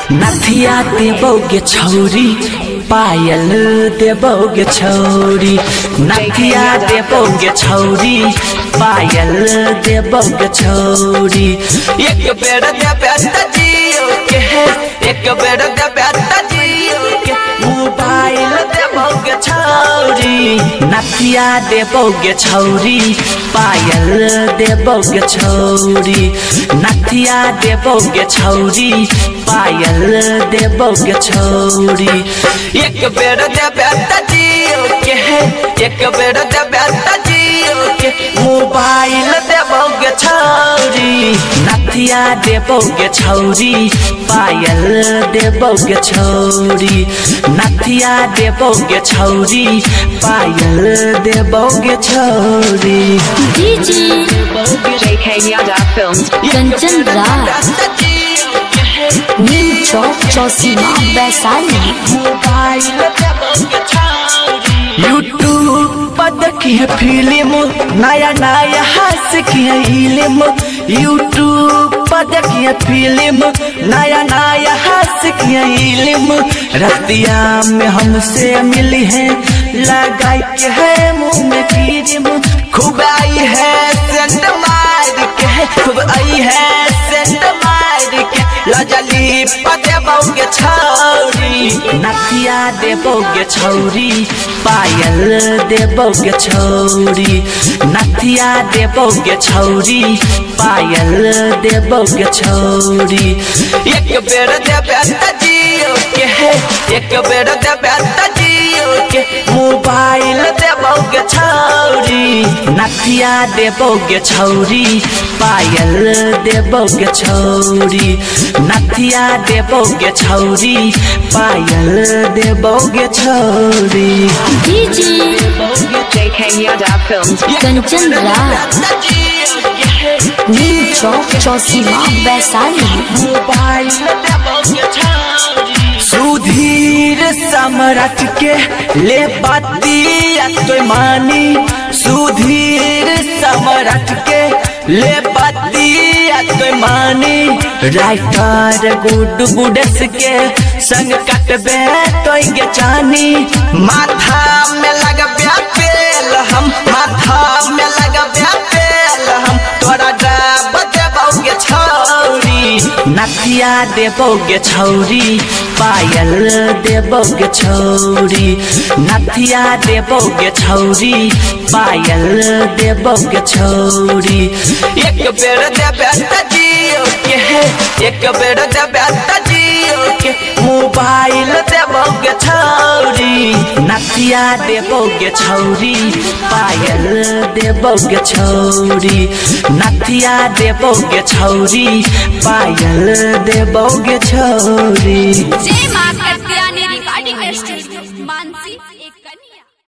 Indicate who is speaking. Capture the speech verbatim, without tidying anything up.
Speaker 1: नथिया देबोगे छौरी पायल देबोगे छौरी नथिया देबोगे छौरी पायल देबोगे छौरी एक बेर देबे त जियो के एक बेर देबे त जियो के मोबाइल देबोगे छौरी नथिया देबोगे छौरी पायल देबोगे छौरी नथिया देबोगे छौरी पायल देबोगे छौरी एक बेर देबे त जियो के एक बेर देबे त जियो के मोबाइल देबोगे छौरी नथिया देबोगे छौरी पायल देबोगे छौरी नथिया देबोगे छौरी पायल देबोगे छौरी
Speaker 2: DJ JK Yadav films Kanchan Raj Neem Chowk Chausima Vaishali
Speaker 1: YouTube पर देखिए फिल्म नया नया हंस की इल्म यूट्यूब पर देखिए फिल्म नया नया हंस की इल्म रतिया में हमसे मिली है लगाई के है मुँह में क्रीम खूब आई है सेंट मार के खूब आई है सेंट मार के लजली देबोगे छौरी नथिया देबोगे छौरी पायल देबोगे छौरी नथिया देबोगे छौरी पायल देबोगे छौरी एक बेर देबे त जियो के एक बेर देबे त जियो के मोबाइल देबोगे छौरी नथिया देबोगे छौरी पायल देबोगे छौरी नथिया देबोगे छौरी पायल देबोगे छौरी
Speaker 2: DJ JK Yadav films Kanchan Raj Neem Chowk Chausima Vaishali
Speaker 1: Sudhir Samrat के ले बातिया तो मानी सुधीर सम्राट के ले बातिया तो मानी राइटर गुड गुडस के संग कटबे तो गे जानी माथा में लगबे पेल हम माथा में लगबे पेल हम तोरा डब देबोगे छौरी नथिया देबोगे छौरी पायल देबोगे छौरी नथिया देबोगे छौरी पायल देबोगे छौरी एक बेर देबे त जियो के एक बेर देबे त जियो के मोबाइल देबोगे छौरी नथिया देबोगे छौरी पायल देबोगे छौरी नथिया देबोगे छौरी पायल देबोगे छौरी।